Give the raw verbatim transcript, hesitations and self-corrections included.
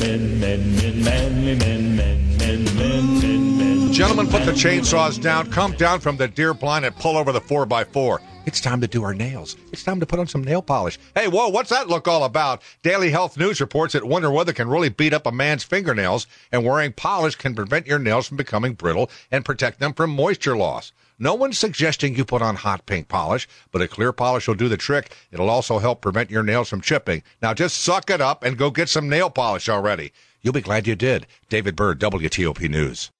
men, men, men, manly men, men, men, men, men, men. Gentlemen, put the chainsaws down, come down from the deer blind and pull over the four by four. It's time to do our nails. It's time to put on some nail polish. Hey, whoa, what's that look all about? Daily Health News reports that winter weather can really beat up a man's fingernails, and wearing polish can prevent your nails from becoming brittle and protect them from moisture loss. No one's suggesting you put on hot pink polish, but a clear polish will do the trick. It'll also help prevent your nails from chipping. Now just suck it up and go get some nail polish already. You'll be glad you did. David Byrd, W T O P News.